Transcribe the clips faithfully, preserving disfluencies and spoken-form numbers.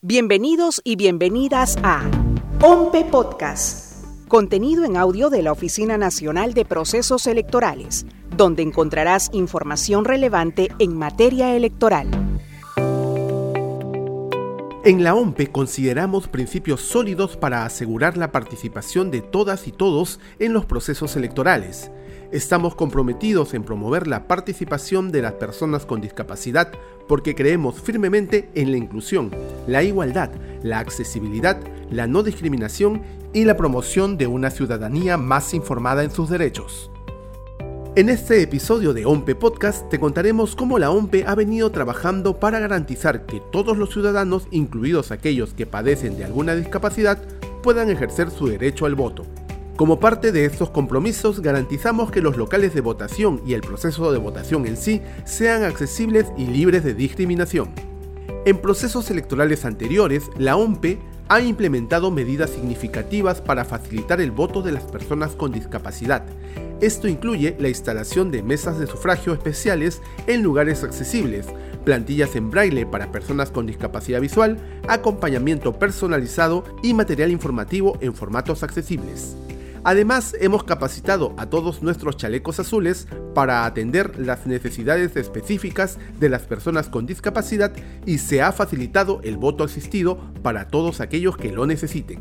Bienvenidos y bienvenidas a OMPE Podcast, contenido en audio de la Oficina Nacional de Procesos Electorales, donde encontrarás información relevante en materia electoral. En la OMPE consideramos principios sólidos para asegurar la participación de todas y todos en los procesos electorales. Estamos comprometidos en promover la participación de las personas con discapacidad porque creemos firmemente en la inclusión, la igualdad, la accesibilidad, la no discriminación y la promoción de una ciudadanía más informada en sus derechos. En este episodio de OMPE Podcast te contaremos cómo la OMPE ha venido trabajando para garantizar que todos los ciudadanos, incluidos aquellos que padecen de alguna discapacidad, puedan ejercer su derecho al voto. Como parte de estos compromisos, garantizamos que los locales de votación y el proceso de votación en sí sean accesibles y libres de discriminación. En procesos electorales anteriores, la OMPE ha implementado medidas significativas para facilitar el voto de las personas con discapacidad. Esto incluye la instalación de mesas de sufragio especiales en lugares accesibles, plantillas en braille para personas con discapacidad visual, acompañamiento personalizado y material informativo en formatos accesibles. Además, hemos capacitado a todos nuestros chalecos azules para atender las necesidades específicas de las personas con discapacidad y se ha facilitado el voto asistido para todos aquellos que lo necesiten.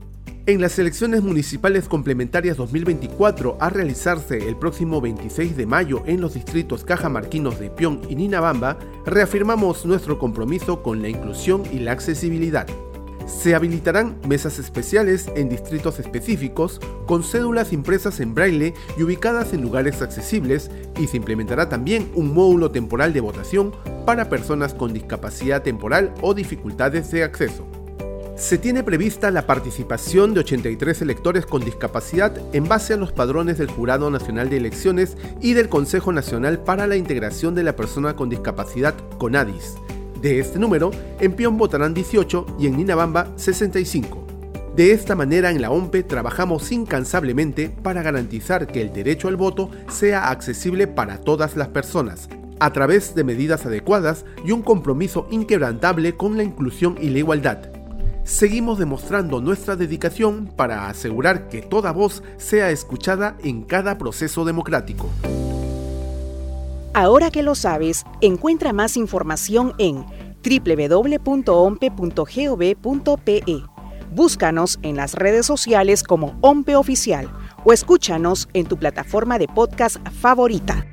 En las elecciones municipales complementarias dos mil veinticuatro a realizarse el próximo veintiséis de mayo en los distritos cajamarquinos de Pion y Ninabamba, reafirmamos nuestro compromiso con la inclusión y la accesibilidad. Se habilitarán mesas especiales en distritos específicos con cédulas impresas en braille y ubicadas en lugares accesibles, y se implementará también un módulo temporal de votación para personas con discapacidad temporal o dificultades de acceso. Se tiene prevista la participación de ochenta y tres electores con discapacidad en base a los padrones del Jurado Nacional de Elecciones y del Consejo Nacional para la Integración de la Persona con Discapacidad, CONADIS. De este número, en Pion votarán dieciocho y en Ninabamba sesenta y cinco. De esta manera, en la OMPE trabajamos incansablemente para garantizar que el derecho al voto sea accesible para todas las personas, a través de medidas adecuadas y un compromiso inquebrantable con la inclusión y la igualdad. Seguimos demostrando nuestra dedicación para asegurar que toda voz sea escuchada en cada proceso democrático. Ahora que lo sabes, encuentra más información en doble u doble u doble u punto ompe punto gov punto pe. Búscanos en las redes sociales como OMPE Oficial o escúchanos en tu plataforma de podcast favorita.